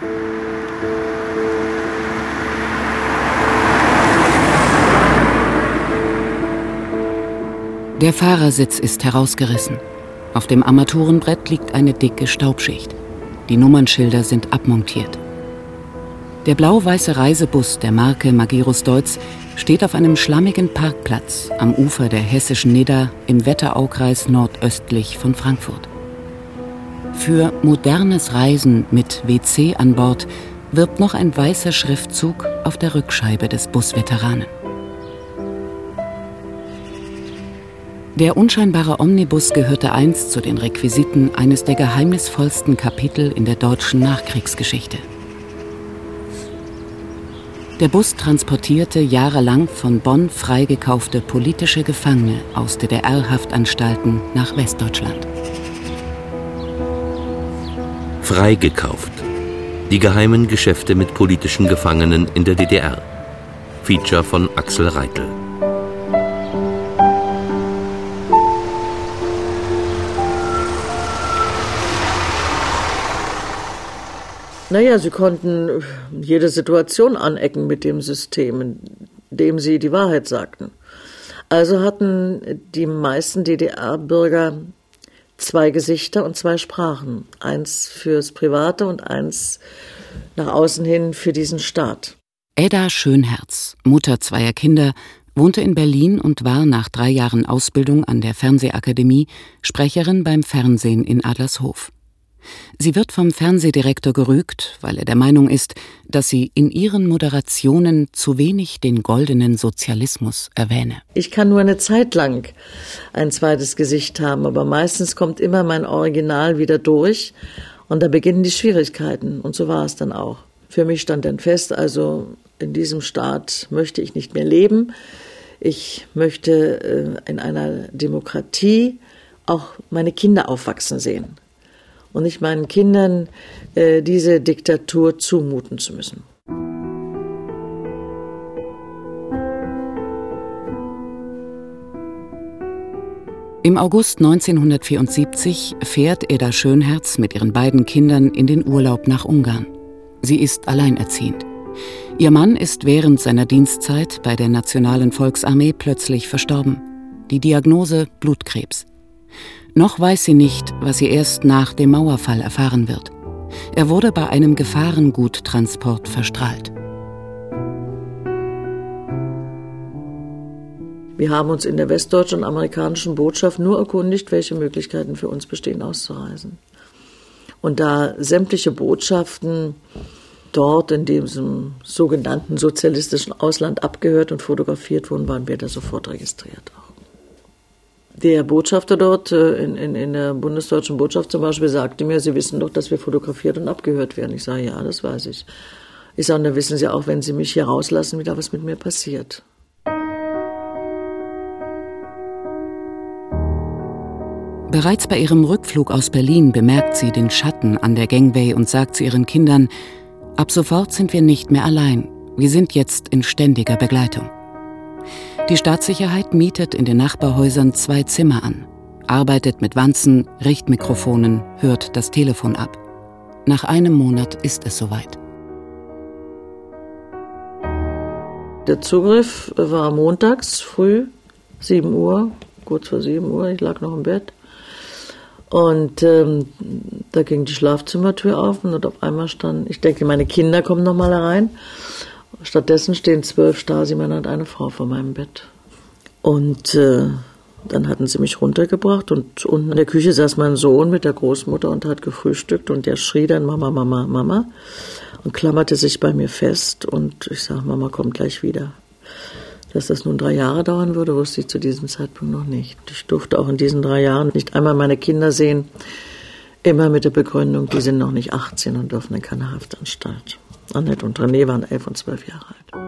Der Fahrersitz ist herausgerissen. Auf dem Armaturenbrett liegt eine dicke Staubschicht. Die Nummernschilder sind abmontiert. Der blau-weiße Reisebus der Marke Magirus Deutz steht auf einem schlammigen Parkplatz am Ufer der hessischen Nidda im Wetteraukreis nordöstlich von Frankfurt. Für modernes Reisen mit WC an Bord wirbt noch ein weißer Schriftzug auf der Rückscheibe des Busveteranen. Der unscheinbare Omnibus gehörte einst zu den Requisiten eines der geheimnisvollsten Kapitel in der deutschen Nachkriegsgeschichte. Der Bus transportierte jahrelang von Bonn freigekaufte politische Gefangene aus DDR-Haftanstalten nach Westdeutschland. Freigekauft. Die geheimen Geschäfte mit politischen Gefangenen in der DDR. Feature von Axel Reitel. Naja, sie konnten jede Situation anecken mit dem System, in dem sie die Wahrheit sagten. Also hatten die meisten DDR-Bürger 2 Gesichter und 2 Sprachen. Eins fürs Private und eins nach außen hin für diesen Staat. Edda Schönherz, Mutter 2 Kinder, wohnte in Berlin und war nach 3 Jahren Ausbildung an der Fernsehakademie Sprecherin beim Fernsehen in Adlershof. Sie wird vom Fernsehdirektor gerügt, weil er der Meinung ist, dass sie in ihren Moderationen zu wenig den goldenen Sozialismus erwähne. Ich kann nur eine Zeit lang ein zweites Gesicht haben, aber meistens kommt immer mein Original wieder durch und da beginnen die Schwierigkeiten und so war es dann auch. Für mich stand dann fest, also in diesem Staat möchte ich nicht mehr leben. Ich möchte in einer Demokratie auch meine Kinder aufwachsen sehen. Und nicht meinen Kindern diese Diktatur zumuten zu müssen. Im August 1974 fährt Edda Schönherz mit ihren beiden Kindern in den Urlaub nach Ungarn. Sie ist alleinerziehend. Ihr Mann ist während seiner Dienstzeit bei der Nationalen Volksarmee plötzlich verstorben. Die Diagnose Blutkrebs. Noch weiß sie nicht, was sie erst nach dem Mauerfall erfahren wird. Er wurde bei einem Gefahrenguttransport verstrahlt. Wir haben uns in der westdeutschen und amerikanischen Botschaft nur erkundigt, welche Möglichkeiten für uns bestehen, auszureisen. Und da sämtliche Botschaften dort in diesem sogenannten sozialistischen Ausland abgehört und fotografiert wurden, waren wir da sofort registriert auch. Der Botschafter dort in der bundesdeutschen Botschaft zum Beispiel sagte mir, Sie wissen doch, dass wir fotografiert und abgehört werden. Ich sage, ja, das weiß ich. Ich sage, dann wissen Sie auch, wenn Sie mich hier rauslassen, wieder was mit mir passiert. Bereits bei ihrem Rückflug aus Berlin bemerkt sie den Schatten an der Gangway und sagt zu ihren Kindern, ab sofort sind wir nicht mehr allein. Wir sind jetzt in ständiger Begleitung. Die Staatssicherheit mietet in den Nachbarhäusern 2 Zimmer an, arbeitet mit Wanzen, Richtmikrofonen, hört das Telefon ab. Nach einem Monat ist es soweit. Der Zugriff war montags früh, 7 Uhr, kurz vor 7 Uhr, ich lag noch im Bett. Und da ging die Schlafzimmertür auf und auf einmal stand, ich denke, meine Kinder kommen noch mal herein. Stattdessen stehen 12 Stasi-Männer und eine Frau vor meinem Bett. Und dann hatten sie mich runtergebracht und unten in der Küche saß mein Sohn mit der Großmutter und hat gefrühstückt und der schrie dann Mama, Mama, Mama und klammerte sich bei mir fest und ich sage, Mama kommt gleich wieder. Dass das nun 3 Jahre dauern würde, wusste ich zu diesem Zeitpunkt noch nicht. Ich durfte auch in diesen 3 Jahren nicht einmal meine Kinder sehen, immer mit der Begründung, die sind noch nicht 18 und dürfen in keine Haftanstalt. Annette und René waren 11 und 12 Jahre alt.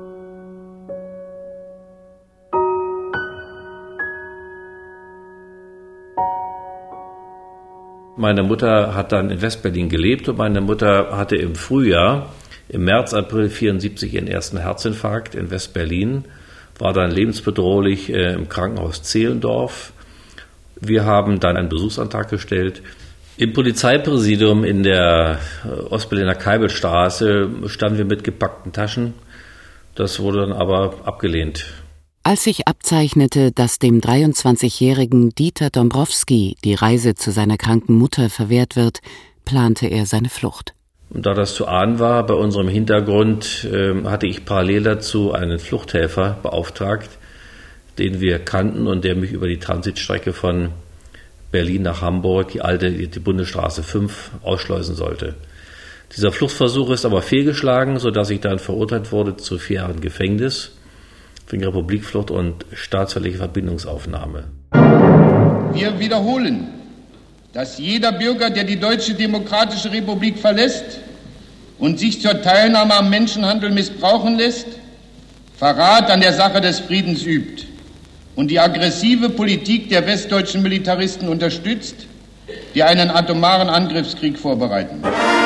Meine Mutter hat dann in Westberlin gelebt und meine Mutter hatte im Frühjahr, im März, April 1974 ihren ersten Herzinfarkt in Westberlin, war dann lebensbedrohlich im Krankenhaus Zehlendorf. Wir haben dann einen Besuchsantrag gestellt. Im Polizeipräsidium in der Ostberliner Keibelstraße standen wir mit gepackten Taschen. Das wurde dann aber abgelehnt. Als sich abzeichnete, dass dem 23-jährigen Dieter Dombrowski die Reise zu seiner kranken Mutter verwehrt wird, plante er seine Flucht. Und da das zu ahnen war, bei unserem Hintergrund, hatte ich parallel dazu einen Fluchthelfer beauftragt, den wir kannten und der mich über die Transitstrecke von Berlin nach Hamburg, die Bundesstraße 5, ausschleusen sollte. Dieser Fluchtversuch ist aber fehlgeschlagen, sodass ich dann verurteilt wurde zu 4 Jahren Gefängnis wegen Republikflucht und staatsfeindliche Verbindungsaufnahme. Wir wiederholen, dass jeder Bürger, der die Deutsche Demokratische Republik verlässt und sich zur Teilnahme am Menschenhandel missbrauchen lässt, Verrat an der Sache des Friedens übt und die aggressive Politik der westdeutschen Militaristen unterstützt, die einen atomaren Angriffskrieg vorbereiten.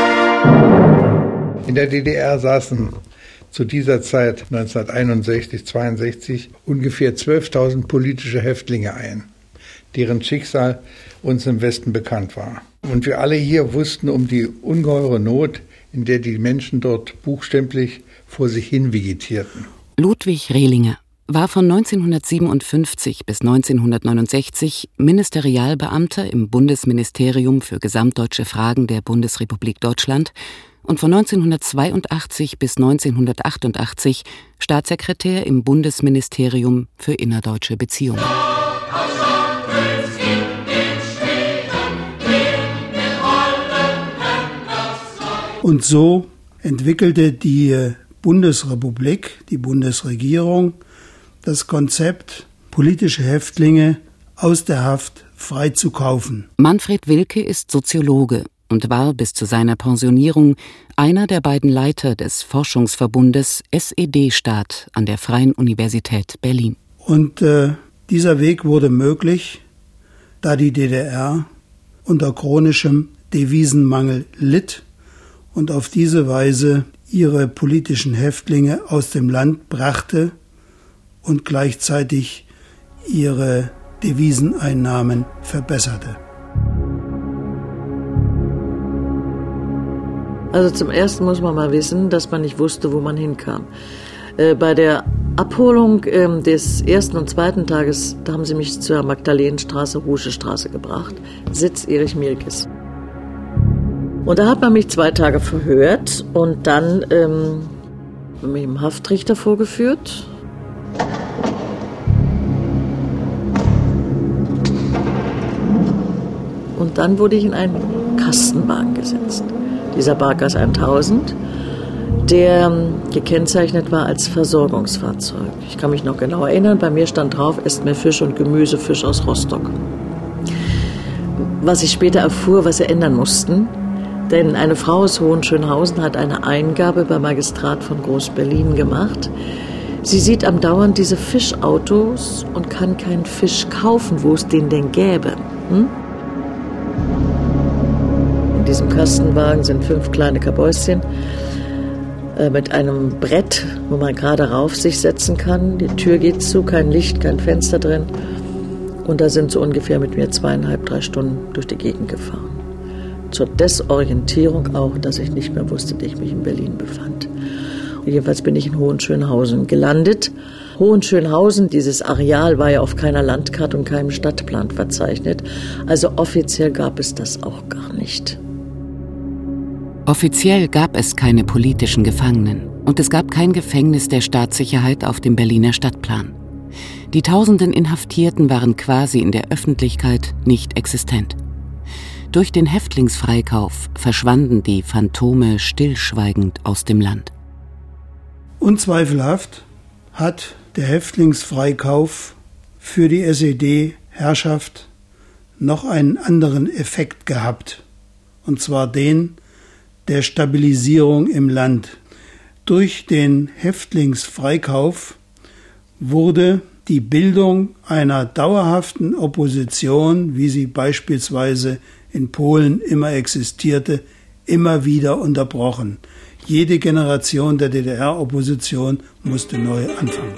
In der DDR saßen zu dieser Zeit 1961, 62 ungefähr 12.000 politische Häftlinge ein, deren Schicksal uns im Westen bekannt war. Und wir alle hier wussten um die ungeheure Not, in der die Menschen dort buchstäblich vor sich hin vegetierten. Ludwig Rehlinger war von 1957 bis 1969 Ministerialbeamter im Bundesministerium für gesamtdeutsche Fragen der Bundesrepublik Deutschland und von 1982 bis 1988 Staatssekretär im Bundesministerium für innerdeutsche Beziehungen. Und so entwickelte die Bundesrepublik, die Bundesregierung, das Konzept, politische Häftlinge aus der Haft frei zu kaufen. Manfred Wilke ist Soziologe und war bis zu seiner Pensionierung einer der beiden Leiter des Forschungsverbundes SED-Staat an der Freien Universität Berlin. Und dieser Weg wurde möglich, da die DDR unter chronischem Devisenmangel litt und auf diese Weise ihre politischen Häftlinge aus dem Land brachte und gleichzeitig ihre Deviseneinnahmen verbesserte. Also zum Ersten muss man mal wissen, dass man nicht wusste, wo man hinkam. Bei der Abholung des ersten und zweiten Tages, da haben sie mich zur Magdalenenstraße, Ruschestraße gebracht, Sitz Erich Mielkes. Und da hat man mich 2 Tage verhört und dann mit dem Haftrichter vorgeführt. Und dann wurde ich in einen Kastenwagen gesetzt. Dieser Barkas 1000, der gekennzeichnet war als Versorgungsfahrzeug. Ich kann mich noch genau erinnern, bei mir stand drauf, esst mehr Fisch und Gemüse, Fisch aus Rostock. Was ich später erfuhr, was sie ändern mussten, denn eine Frau aus Hohenschönhausen hat eine Eingabe beim Magistrat von Groß-Berlin gemacht. Sie sieht andauernd diese Fischautos und kann keinen Fisch kaufen, wo es den denn gäbe. In diesem Kastenwagen sind 5 kleine Kabäuschen mit einem Brett, wo man gerade rauf sich setzen kann. Die Tür geht zu, kein Licht, kein Fenster drin. Und da sind sie ungefähr mit mir 2,5, 3 Stunden durch die Gegend gefahren. Zur Desorientierung auch, dass ich nicht mehr wusste, dass ich mich in Berlin befand. Und jedenfalls bin ich in Hohenschönhausen gelandet. Hohenschönhausen, dieses Areal war ja auf keiner Landkarte und keinem Stadtplan verzeichnet. Also offiziell gab es das auch gar nicht. Offiziell gab es keine politischen Gefangenen und es gab kein Gefängnis der Staatssicherheit auf dem Berliner Stadtplan. Die tausenden Inhaftierten waren quasi in der Öffentlichkeit nicht existent. Durch den Häftlingsfreikauf verschwanden die Phantome stillschweigend aus dem Land. Unzweifelhaft hat der Häftlingsfreikauf für die SED-Herrschaft noch einen anderen Effekt gehabt, und zwar den der Stabilisierung im Land. Durch den Häftlingsfreikauf wurde die Bildung einer dauerhaften Opposition, wie sie beispielsweise in Polen immer existierte, immer wieder unterbrochen. Jede Generation der DDR-Opposition musste neu anfangen.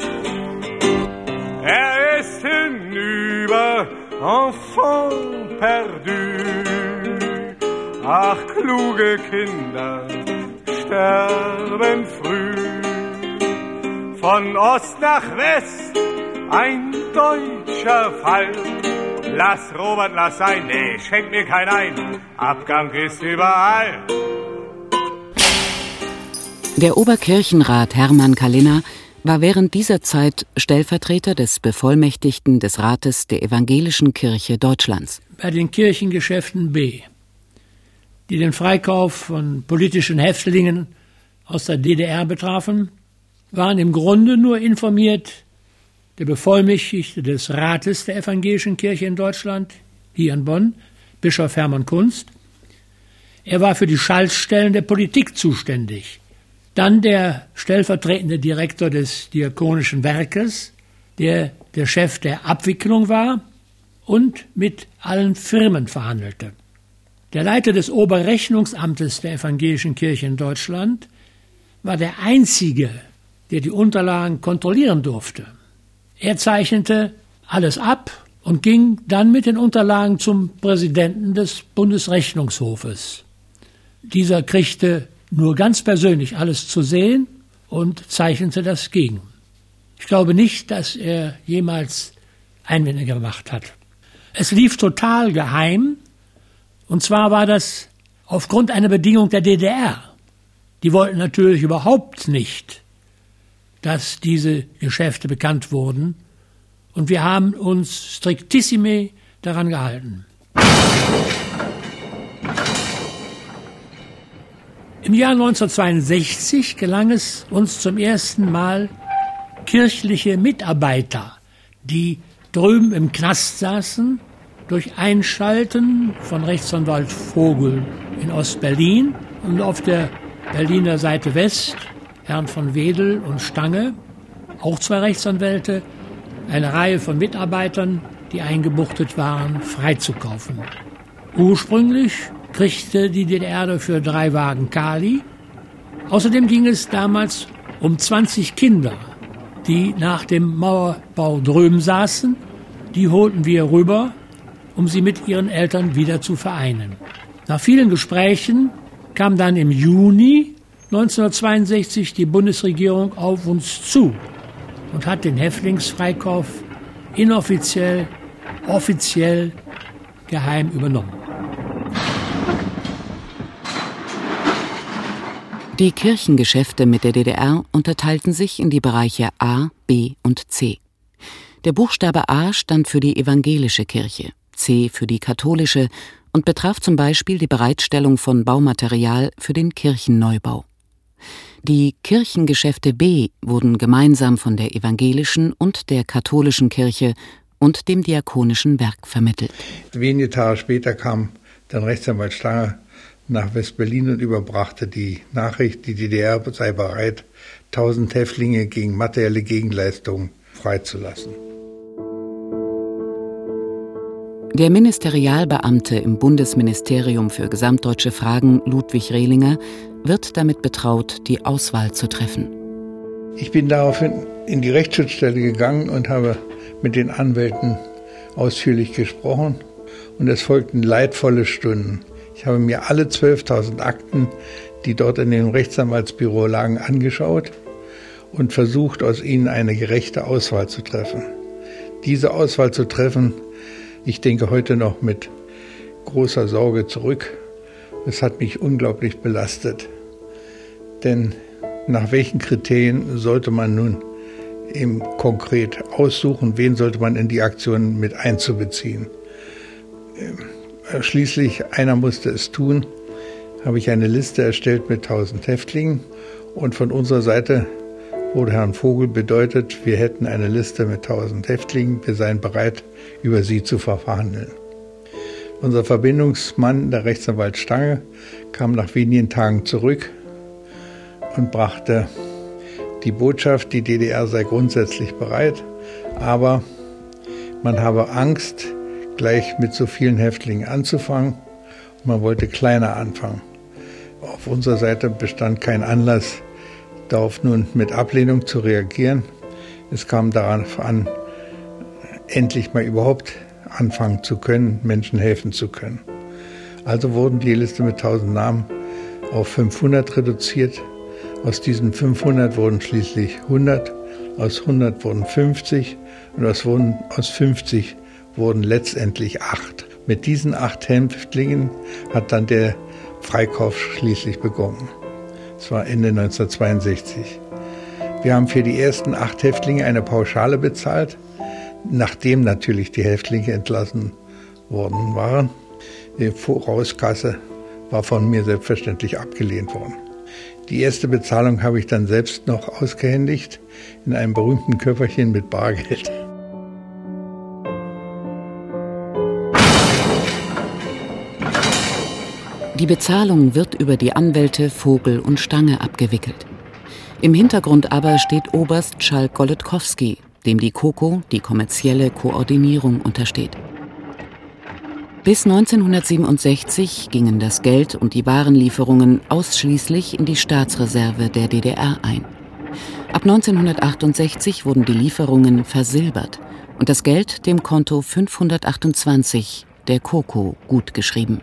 Er ist hinüber, enfant perdu. Ach, kluge Kinder sterben früh. Von Ost nach West ein deutscher Fall. Lass Robert, lass sein, nee, schenk mir kein ein. Abgang ist überall. Der Oberkirchenrat Hermann Kalina war während dieser Zeit Stellvertreter des Bevollmächtigten des Rates der Evangelischen Kirche Deutschlands. Bei den Kirchengeschäften B, die den Freikauf von politischen Häftlingen aus der DDR betrafen, waren im Grunde nur informiert der Bevollmächtigte des Rates der Evangelischen Kirche in Deutschland, hier in Bonn, Bischof Hermann Kunst. Er war für die Schaltstellen der Politik zuständig. Dann der stellvertretende Direktor des Diakonischen Werkes, der Chef der Abwicklung war und mit allen Firmen verhandelte. Der Leiter des Oberrechnungsamtes der Evangelischen Kirche in Deutschland war der Einzige, der die Unterlagen kontrollieren durfte. Er zeichnete alles ab und ging dann mit den Unterlagen zum Präsidenten des Bundesrechnungshofes. Dieser kriegte nur ganz persönlich alles zu sehen und zeichnete das gegen. Ich glaube nicht, dass er jemals Einwände gemacht hat. Es lief total geheim, und zwar war das aufgrund einer Bedingung der DDR. Die wollten natürlich überhaupt nicht, dass diese Geschäfte bekannt wurden, und wir haben uns striktissime daran gehalten. Im Jahr 1962 gelang es uns zum ersten Mal, kirchliche Mitarbeiter, die drüben im Knast saßen, durch Einschalten von Rechtsanwalt Vogel in Ostberlin und auf der Berliner Seite West, Herrn von Wedel und Stange, auch zwei Rechtsanwälte, eine Reihe von Mitarbeitern, die eingebuchtet waren, freizukaufen. Ursprünglich kriegte die DDR dafür 3 Wagen Kali. Außerdem ging es damals um 20 Kinder, die nach dem Mauerbau drüben saßen. Die holten wir rüber, um sie mit ihren Eltern wieder zu vereinen. Nach vielen Gesprächen kam dann im Juni 1962 die Bundesregierung auf uns zu und hat den Häftlingsfreikauf inoffiziell, offiziell, geheim übernommen. Die Kirchengeschäfte mit der DDR unterteilten sich in die Bereiche A, B und C. Der Buchstabe A stand für die evangelische Kirche, C für die katholische und betraf zum Beispiel die Bereitstellung von Baumaterial für den Kirchenneubau. Die Kirchengeschäfte B wurden gemeinsam von der evangelischen und der katholischen Kirche und dem Diakonischen Werk vermittelt. Wenige Tage später kam dann Rechtsanwalt Stange nach West-Berlin und überbrachte die Nachricht, die DDR sei bereit, 1000 Häftlinge gegen materielle Gegenleistungen freizulassen. Der Ministerialbeamte im Bundesministerium für gesamtdeutsche Fragen, Ludwig Rehlinger, wird damit betraut, die Auswahl zu treffen. Ich bin daraufhin in die Rechtsschutzstelle gegangen und habe mit den Anwälten ausführlich gesprochen, und es folgten leidvolle Stunden. Ich habe mir alle 12.000 Akten, die dort in dem Rechtsanwaltsbüro lagen, angeschaut und versucht, aus ihnen eine gerechte Auswahl zu treffen. Diese Auswahl zu treffen, ich denke heute noch mit großer Sorge zurück. Es hat mich unglaublich belastet. Denn nach welchen Kriterien sollte man nun eben konkret aussuchen, wen sollte man in die Aktion mit einzubeziehen? Schließlich, einer musste es tun, habe ich eine Liste erstellt mit 1000 Häftlingen, und von unserer Seite wurde Herrn Vogel bedeutet, wir hätten eine Liste mit 1000 Häftlingen, wir seien bereit, über sie zu verhandeln. Unser Verbindungsmann, der Rechtsanwalt Stange, kam nach wenigen Tagen zurück und brachte die Botschaft, die DDR sei grundsätzlich bereit, aber man habe Angst, gleich mit so vielen Häftlingen anzufangen. Man wollte kleiner anfangen. Auf unserer Seite bestand kein Anlass, darauf nun mit Ablehnung zu reagieren. Es kam darauf an, endlich mal überhaupt anfangen zu können, Menschen helfen zu können. Also wurden die Liste mit 1000 Namen auf 500 reduziert. Aus diesen 500 wurden schließlich 100, aus 100 wurden 50 und aus 50 wurden letztendlich 8. Mit diesen 8 Häftlingen hat dann der Freikauf schließlich begonnen. Das war Ende 1962. Wir haben für die ersten 8 Häftlinge eine Pauschale bezahlt, nachdem natürlich die Häftlinge entlassen worden waren. Die Vorauskasse war von mir selbstverständlich abgelehnt worden. Die erste Bezahlung habe ich dann selbst noch ausgehändigt in einem berühmten Köfferchen mit Bargeld. Die Bezahlung wird über die Anwälte Vogel und Stange abgewickelt. Im Hintergrund aber steht Oberst Schalk Golodkowski, dem die KoKo, die kommerzielle Koordinierung, untersteht. Bis 1967 gingen das Geld und die Warenlieferungen ausschließlich in die Staatsreserve der DDR ein. Ab 1968 wurden die Lieferungen versilbert und das Geld dem Konto 528 der KoKo gutgeschrieben.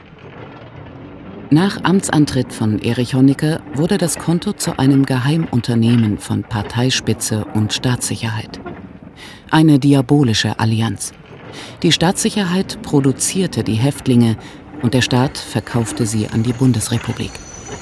Nach Amtsantritt von Erich Honecker wurde das Konto zu einem Geheimunternehmen von Parteispitze und Staatssicherheit. Eine diabolische Allianz. Die Staatssicherheit produzierte die Häftlinge und der Staat verkaufte sie an die Bundesrepublik.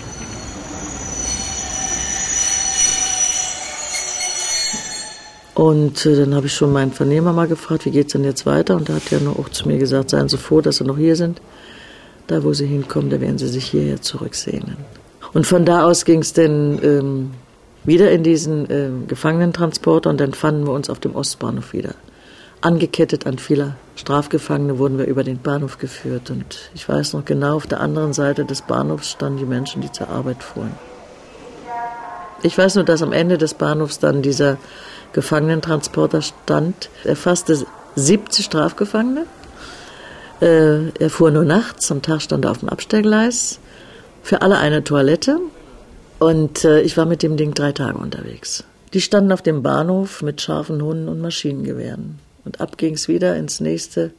Und dann habe ich schon meinen Vernehmer mal gefragt, wie geht's denn jetzt weiter? Und da hat er nur auch zu mir gesagt, seien Sie froh, dass Sie noch hier sind. Da, wo Sie hinkommen, da werden Sie sich hierher zurücksehnen. Und von da aus ging es dann wieder in diesen Gefangenentransporter und dann fanden wir uns auf dem Ostbahnhof wieder. Angekettet an viele Strafgefangene wurden wir über den Bahnhof geführt. Und ich weiß noch genau, auf der anderen Seite des Bahnhofs standen die Menschen, die zur Arbeit fuhren. Ich weiß nur, dass am Ende des Bahnhofs dann dieser Gefangenentransporter stand. Er fasste 70 Strafgefangene. Er fuhr nur nachts, am Tag stand er auf dem Abstellgleis. Für alle eine Toilette. Und ich war mit dem Ding 3 Tage unterwegs. Die standen auf dem Bahnhof mit scharfen Hunden und Maschinengewehren. Und ab ging es wieder ins nächste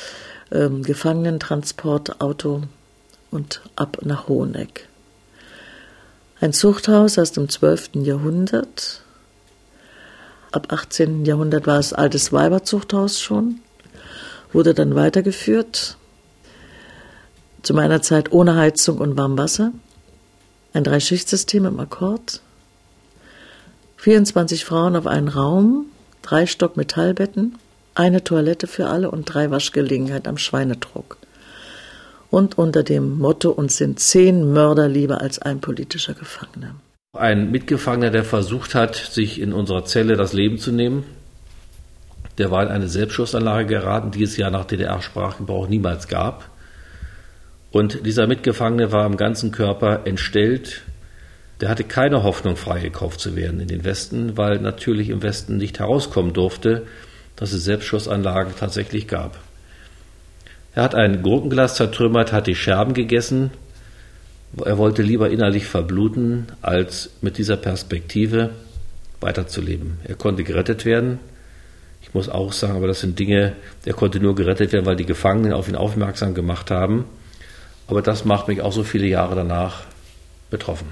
Gefangenentransportauto und ab nach Hoheneck. Ein Zuchthaus aus dem 12. Jahrhundert. Ab 18. Jahrhundert war es altes Weiberzuchthaus schon. Wurde dann weitergeführt. Zu meiner Zeit ohne Heizung und Warmwasser. Ein 3-Schichtsystem im Akkord. 24 Frauen auf einen Raum, 3 Stock Metallbetten, eine Toilette für alle und 3 Waschgelegenheiten am Schweinedruck. Und unter dem Motto, uns sind 10 Mörder lieber als ein politischer Gefangener. Ein Mitgefangener, der versucht hat, sich in unserer Zelle das Leben zu nehmen, der war in eine Selbstschussanlage geraten, die es ja nach DDR-Sprachgebrauch niemals gab. Und dieser Mitgefangene war am ganzen Körper entstellt. Der hatte keine Hoffnung, freigekauft zu werden in den Westen, weil natürlich im Westen nicht herauskommen durfte, dass es Selbstschussanlagen tatsächlich gab. Er hat ein Gurkenglas zertrümmert, hat die Scherben gegessen. Er wollte lieber innerlich verbluten, als mit dieser Perspektive weiterzuleben. Er konnte gerettet werden. Ich muss auch sagen, aber das sind Dinge, er konnte nur gerettet werden, weil die Gefangenen auf ihn aufmerksam gemacht haben. Aber das macht mich auch so viele Jahre danach betroffen.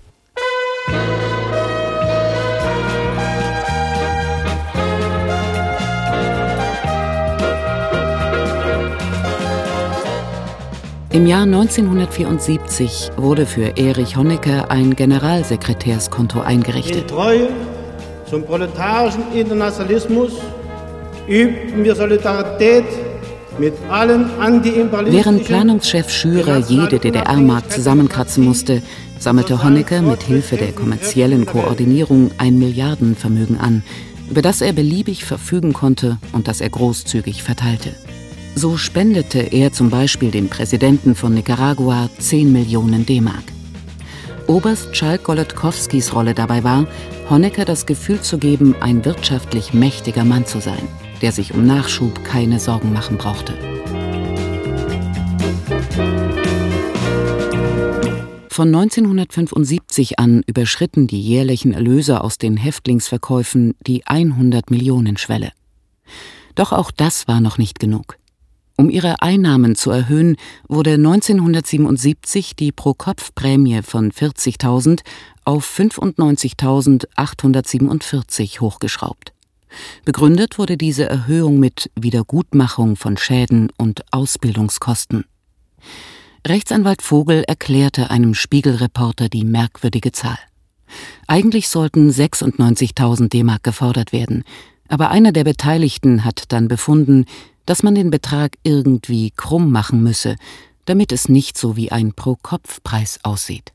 Im Jahr 1974 wurde für Erich Honecker ein Generalsekretärskonto eingerichtet. In Treue zum proletarischen Internationalismus übten wir Solidarität mit allen antiimperialistischen... Während Planungschef Schürer jede DDR-Mark zusammenkratzen musste, sammelte Honecker mit Hilfe der kommerziellen Koordinierung ein Milliardenvermögen an, über das er beliebig verfügen konnte und das er großzügig verteilte. So spendete er zum Beispiel dem Präsidenten von Nicaragua 10 Millionen D-Mark. Oberst Schalk Golodkowskis Rolle dabei war, Honecker das Gefühl zu geben, ein wirtschaftlich mächtiger Mann zu sein, der sich um Nachschub keine Sorgen machen brauchte. Von 1975 an überschritten die jährlichen Erlöse aus den Häftlingsverkäufen die 100-Millionen-Schwelle. Doch auch das war noch nicht genug. Um ihre Einnahmen zu erhöhen, wurde 1977 die Pro-Kopf-Prämie von 40.000 auf 95.847 hochgeschraubt. Begründet wurde diese Erhöhung mit Wiedergutmachung von Schäden und Ausbildungskosten. Rechtsanwalt Vogel erklärte einem Spiegelreporter die merkwürdige Zahl. Eigentlich sollten 96.000 D-Mark gefordert werden, aber einer der Beteiligten hat dann befunden, dass man den Betrag irgendwie krumm machen müsse, damit es nicht so wie ein Pro-Kopf-Preis aussieht.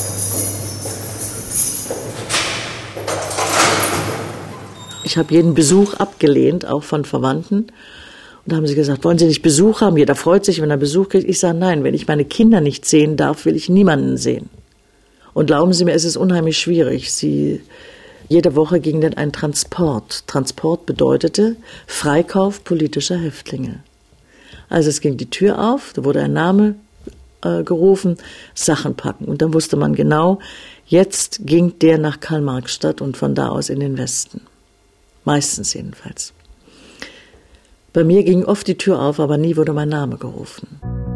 Ich habe jeden Besuch abgelehnt, auch von Verwandten. Und da haben sie gesagt, wollen Sie nicht Besuch haben? Jeder freut sich, wenn er Besuch kriegt. Ich sage, nein, wenn ich meine Kinder nicht sehen darf, will ich niemanden sehen. Und glauben Sie mir, es ist unheimlich schwierig. Jede Woche ging dann ein Transport. Transport bedeutete Freikauf politischer Häftlinge. Also es ging die Tür auf, da wurde ein Name gerufen, Sachen packen. Und dann wusste man genau, jetzt ging der nach Karl-Marx-Stadt und von da aus in den Westen. Meistens jedenfalls. Bei mir ging oft die Tür auf, aber nie wurde mein Name gerufen.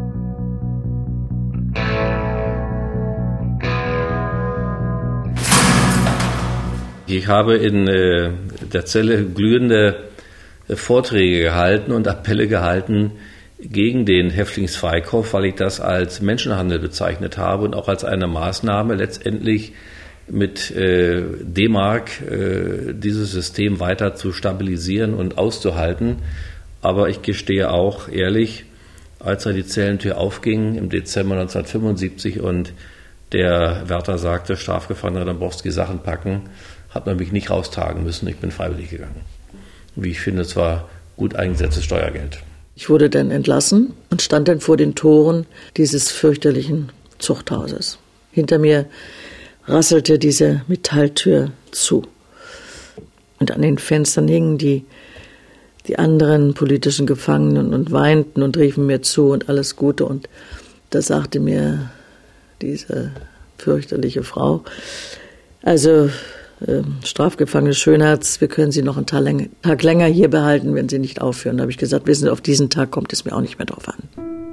Ich habe in der Zelle glühende Vorträge gehalten und Appelle gehalten gegen den Häftlingsfreikauf, weil ich das als Menschenhandel bezeichnet habe und auch als eine Maßnahme letztendlich mit D-Mark dieses System weiter zu stabilisieren und auszuhalten. Aber ich gestehe auch ehrlich, als die Zellentür aufging im Dezember 1975 und der Wärter sagte, Strafgefangener Dąbrowski, Sachen packen, hat man mich nicht raustragen müssen. Ich bin freiwillig gegangen. Wie ich finde, es war gut eingesetztes Steuergeld. Ich wurde dann entlassen und stand dann vor den Toren dieses fürchterlichen Zuchthauses. Hinter mir rasselte diese Metalltür zu. Und an den Fenstern hingen die anderen politischen Gefangenen und weinten und riefen mir zu und alles Gute. Und da sagte mir diese fürchterliche Frau, also Strafgefangene Schönherz, wir können Sie noch einen Tag länger hier behalten, wenn Sie nicht aufhören. Da habe ich gesagt, wissen Sie, auf diesen Tag kommt es mir auch nicht mehr drauf an.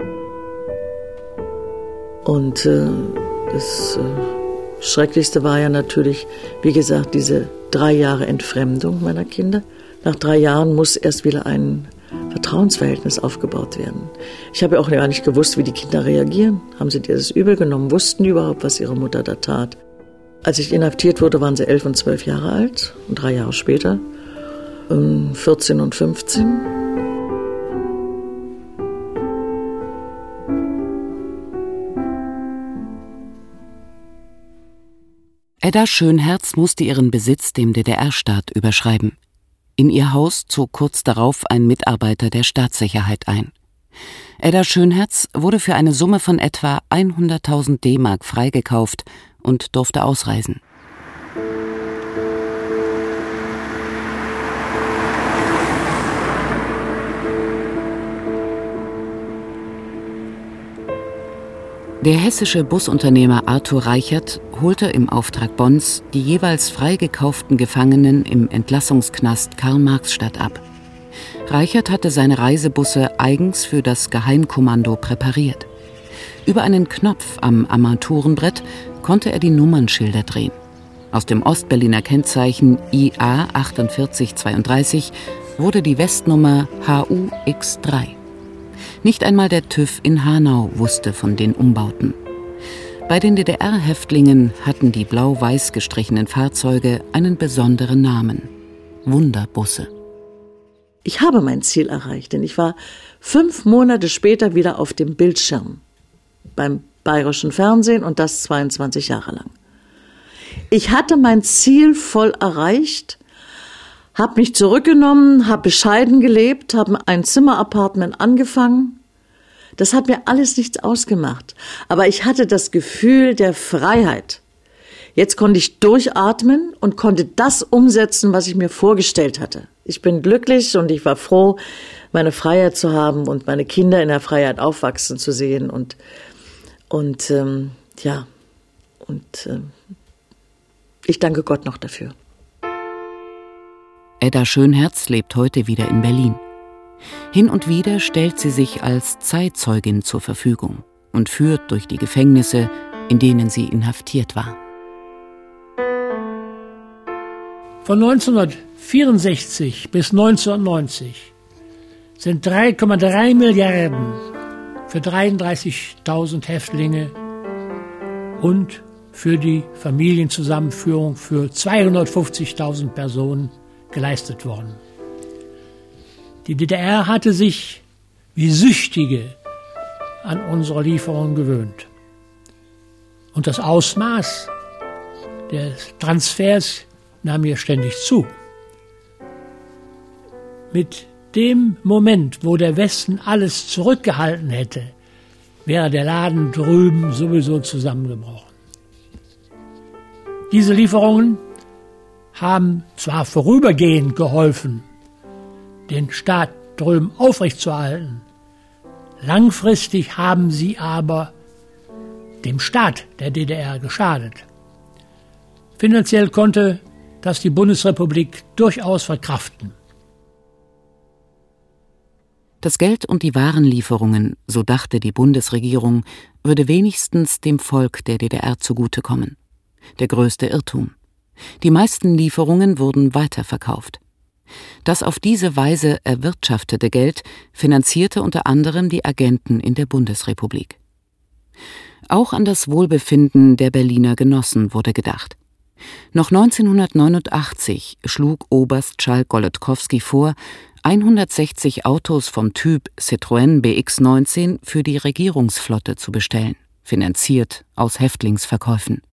Und das Schrecklichste war ja natürlich, wie gesagt, diese 3 Jahre Entfremdung meiner Kinder. Nach 3 Jahren muss erst wieder ein Vertrauensverhältnis aufgebaut werden. Ich habe auch gar nicht gewusst, wie die Kinder reagieren. Haben sie dir das übel genommen? Wussten die überhaupt, was ihre Mutter da tat? Als ich inhaftiert wurde, waren sie 11 und 12 Jahre alt. Und 3 Jahre später 14 und 15. Edda Schönherz musste ihren Besitz dem DDR-Staat überschreiben. In ihr Haus zog kurz darauf ein Mitarbeiter der Staatssicherheit ein. Edda Schönherz wurde für eine Summe von etwa 100.000 D-Mark freigekauft und durfte ausreisen. Der hessische Busunternehmer Arthur Reichert holte im Auftrag Bonns die jeweils freigekauften Gefangenen im Entlassungsknast Karl-Marx-Stadt ab. Reichert hatte seine Reisebusse eigens für das Geheimkommando präpariert. Über einen Knopf am Armaturenbrett konnte er die Nummernschilder drehen. Aus dem Ostberliner Kennzeichen IA 4832 wurde die Westnummer HUX3. Nicht einmal der TÜV in Hanau wusste von den Umbauten. Bei den DDR-Häftlingen hatten die blau-weiß gestrichenen Fahrzeuge einen besonderen Namen: Wunderbusse. Ich habe mein Ziel erreicht, denn ich war 5 Monate später wieder auf dem Bildschirm beim Bayerischen Fernsehen und das 22 Jahre lang. Ich hatte mein Ziel voll erreicht, habe mich zurückgenommen, habe bescheiden gelebt, habe ein Zimmerappartement angefangen. Das hat mir alles nichts ausgemacht. Aber ich hatte das Gefühl der Freiheit. Jetzt konnte ich durchatmen und konnte das umsetzen, was ich mir vorgestellt hatte. Ich bin glücklich und ich war froh, meine Freiheit zu haben und meine Kinder in der Freiheit aufwachsen zu sehen. Ich danke Gott noch dafür. Edda Schönherz lebt heute wieder in Berlin. Hin und wieder stellt sie sich als Zeitzeugin zur Verfügung und führt durch die Gefängnisse, in denen sie inhaftiert war. Von 1964 bis 1990 sind 3,3 Milliarden für 33.000 Häftlinge und für die Familienzusammenführung für 250.000 Personen geleistet worden. Die DDR hatte sich wie Süchtige an unsere Lieferungen gewöhnt. Und das Ausmaß des Transfers nahm hier ständig zu. Mit dem Moment, wo der Westen alles zurückgehalten hätte, wäre der Laden drüben sowieso zusammengebrochen. Diese Lieferungen haben zwar vorübergehend geholfen, den Staat drüben aufrechtzuerhalten, langfristig haben sie aber dem Staat der DDR geschadet. Finanziell konnte das die Bundesrepublik durchaus verkraften. Das Geld und die Warenlieferungen, so dachte die Bundesregierung, würde wenigstens dem Volk der DDR zugutekommen. Der größte Irrtum. Die meisten Lieferungen wurden weiterverkauft. Das auf diese Weise erwirtschaftete Geld finanzierte unter anderem die Agenten in der Bundesrepublik. Auch an das Wohlbefinden der Berliner Genossen wurde gedacht. Noch 1989 schlug Oberst Charles Golodkowski vor, 160 Autos vom Typ Citroën BX19 für die Regierungsflotte zu bestellen, finanziert aus Häftlingsverkäufen.